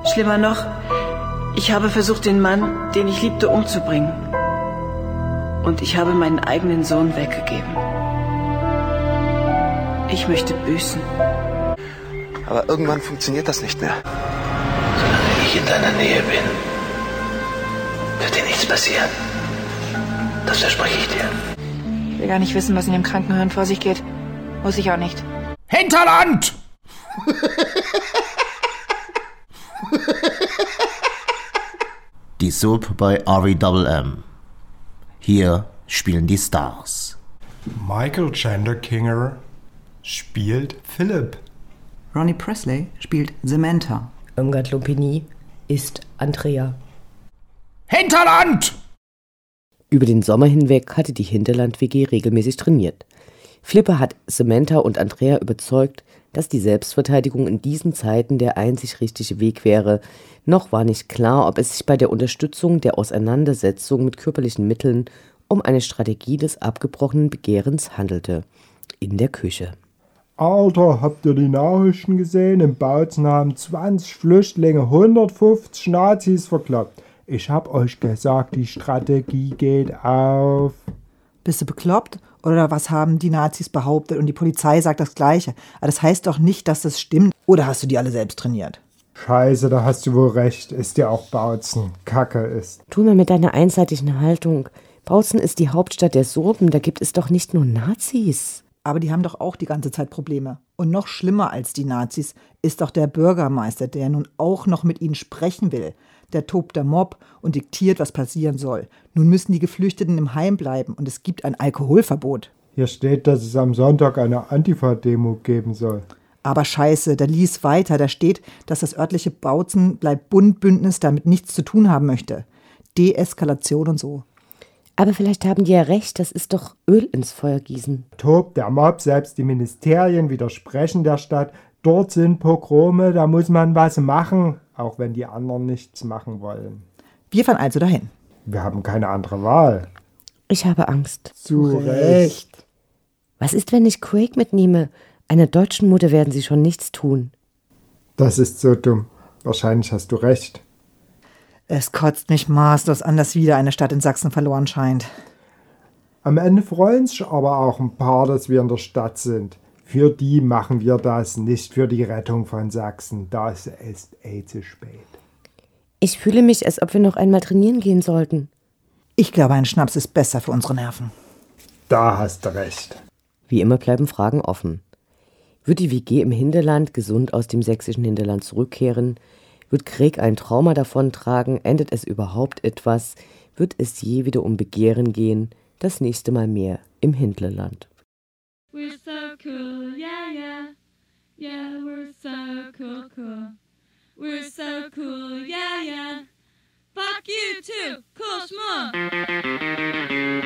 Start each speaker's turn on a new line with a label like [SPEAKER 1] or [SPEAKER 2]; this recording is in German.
[SPEAKER 1] Schlimmer noch, ich habe versucht, den Mann, den ich liebte, umzubringen. Und ich habe meinen eigenen Sohn weggegeben. Ich möchte büßen.
[SPEAKER 2] Aber irgendwann funktioniert das nicht mehr.
[SPEAKER 3] Solange ich in deiner Nähe bin, wird dir nichts passieren. Das verspreche ich dir.
[SPEAKER 4] Ich will gar nicht wissen, was in dem Krankenhirn vor sich geht. Muss ich auch nicht.
[SPEAKER 5] Hinterland!
[SPEAKER 6] Die Soap bei REMM. Hier spielen die Stars.
[SPEAKER 5] Michael Chandler-Kinger spielt Philip.
[SPEAKER 7] Ronnie Presley spielt Samantha.
[SPEAKER 8] Irmgard Lumpini ist Andrea.
[SPEAKER 5] Hinterland!
[SPEAKER 8] Über den Sommer hinweg hatte die Hinterland-WG regelmäßig trainiert. Flipper hat Samantha und Andrea überzeugt, dass die Selbstverteidigung in diesen Zeiten der einzig richtige Weg wäre. Noch war nicht klar, ob es sich bei der Unterstützung der Auseinandersetzung mit körperlichen Mitteln um eine Strategie des abgebrochenen Begehrens handelte. In der Küche.
[SPEAKER 9] Alter, habt ihr die Nachrichten gesehen? In Bautzen haben 20 Flüchtlinge 150 Nazis verkloppt. Ich hab euch gesagt, die Strategie geht auf.
[SPEAKER 10] Bist du bekloppt? Oder was haben die Nazis behauptet und die Polizei sagt das Gleiche? Aber das heißt doch nicht, dass das stimmt. Oder hast du die alle selbst trainiert?
[SPEAKER 9] Scheiße, da hast du wohl recht. Ist ja auch Bautzen. Kacke ist.
[SPEAKER 8] Tu mir mit deiner einseitigen Haltung. Bautzen ist die Hauptstadt der Sorben. Da gibt es doch nicht nur Nazis.
[SPEAKER 10] Aber die haben doch auch die ganze Zeit Probleme. Und noch schlimmer als die Nazis ist doch der Bürgermeister, der nun auch noch mit ihnen sprechen will. Der tobt der Mob und diktiert, was passieren soll. Nun müssen die Geflüchteten im Heim bleiben und es gibt ein Alkoholverbot.
[SPEAKER 9] Hier steht, dass es am Sonntag eine Antifa-Demo geben soll.
[SPEAKER 10] Aber scheiße, da lies weiter. Da steht, dass das örtliche Bautzen-Bleib-Bunt-Bündnis damit nichts zu tun haben möchte. Deeskalation und so.
[SPEAKER 8] Aber vielleicht haben die ja recht, das ist doch Öl ins Feuer gießen.
[SPEAKER 9] Tobt der Mob, selbst die Ministerien widersprechen der Stadt. Dort sind Pogrome, da muss man was machen, auch wenn die anderen nichts machen wollen.
[SPEAKER 10] Wir fahren also dahin.
[SPEAKER 9] Wir haben keine andere Wahl.
[SPEAKER 8] Ich habe Angst.
[SPEAKER 9] Zu Recht.
[SPEAKER 8] Was ist, wenn ich Craig mitnehme? Einer deutschen Mutter werden sie schon nichts tun.
[SPEAKER 9] Das ist so dumm. Wahrscheinlich hast du recht.
[SPEAKER 10] Es kotzt mich maßlos an, dass wieder eine Stadt in Sachsen verloren scheint.
[SPEAKER 9] Am Ende freuen sich aber auch ein paar, dass wir in der Stadt sind. Für die machen wir das, nicht für die Rettung von Sachsen. Das ist zu spät.
[SPEAKER 8] Ich fühle mich, als ob wir noch einmal trainieren gehen sollten.
[SPEAKER 10] Ich glaube, ein Schnaps ist besser für unsere Nerven.
[SPEAKER 9] Da hast du recht.
[SPEAKER 8] Wie immer bleiben Fragen offen. Wird die WG im Hinterland gesund aus dem sächsischen Hinterland zurückkehren? Wird Craig ein Trauma davontragen? Endet es überhaupt etwas? Wird es je wieder um Begehren gehen? Das nächste Mal mehr im Hinterland.
[SPEAKER 11] We're so cool, yeah, yeah. Yeah, we're so cool, cool. We're so cool, yeah, yeah. Fuck you too, cool schmuck.